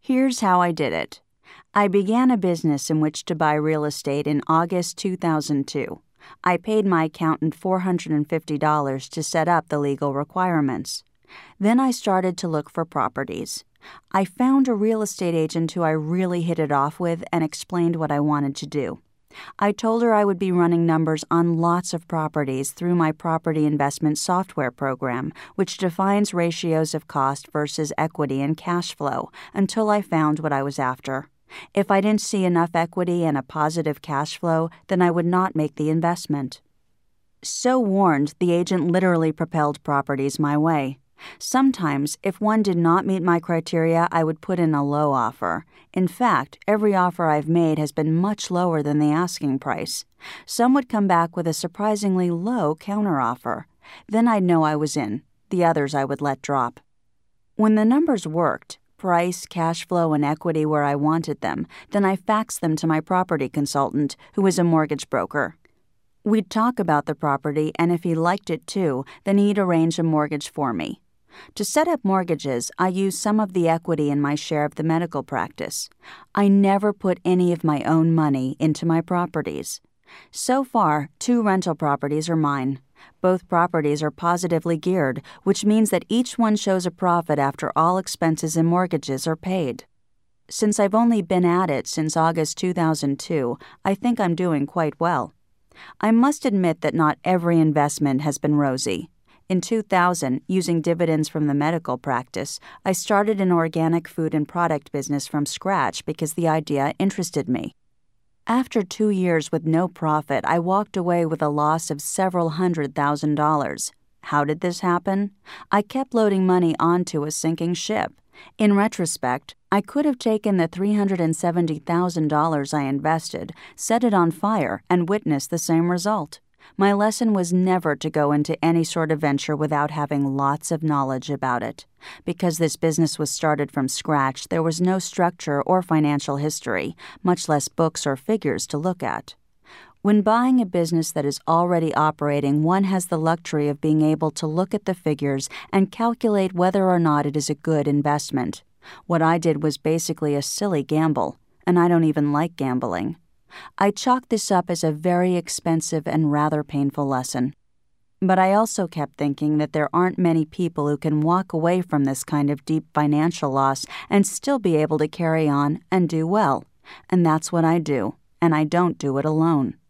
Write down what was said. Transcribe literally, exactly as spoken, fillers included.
Here's how I did it. I began a business in which to buy real estate in August two thousand two. I paid my accountant four hundred fifty dollars to set up the legal requirements. Then I started to look for properties. I found a real estate agent who I really hit it off with and explained what I wanted to do. I told her I would be running numbers on lots of properties through my property investment software program, which defines ratios of cost versus equity and cash flow, until I found what I was after. If I didn't see enough equity and a positive cash flow, then I would not make the investment. So warned, the agent literally propelled properties my way. Sometimes, if one did not meet my criteria, I would put in a low offer. In fact, every offer I've made has been much lower than the asking price. Some would come back with a surprisingly low counteroffer. Then I'd know I was in. The others I would let drop. When the numbers worked, price, cash flow, and equity where I wanted them, then I faxed them to my property consultant, who is a mortgage broker. We'd talk about the property, and if he liked it too, then he'd arrange a mortgage for me. To set up mortgages, I used some of the equity in my share of the medical practice. I never put any of my own money into my properties. So far, two rental properties are mine. Both properties are positively geared, which means that each one shows a profit after all expenses and mortgages are paid. Since I've only been at it since August two thousand two, I think I'm doing quite well. I must admit that not every investment has been rosy. In two thousand, using dividends from the medical practice, I started an organic food and product business from scratch because the idea interested me. After two years with no profit, I walked away with a loss of several hundred thousand dollars. How did this happen? I kept loading money onto a sinking ship. In retrospect, I could have taken the three hundred seventy thousand dollars I invested, set it on fire, and witnessed the same result. My lesson was never to go into any sort of venture without having lots of knowledge about it. Because this business was started from scratch, there was no structure or financial history, much less books or figures to look at. When buying a business that is already operating, one has the luxury of being able to look at the figures and calculate whether or not it is a good investment. What I did was basically a silly gamble, and I don't even like gambling. I chalked this up as a very expensive and rather painful lesson. But I also kept thinking that there aren't many people who can walk away from this kind of deep financial loss and still be able to carry on and do well. And that's what I do, and I don't do it alone.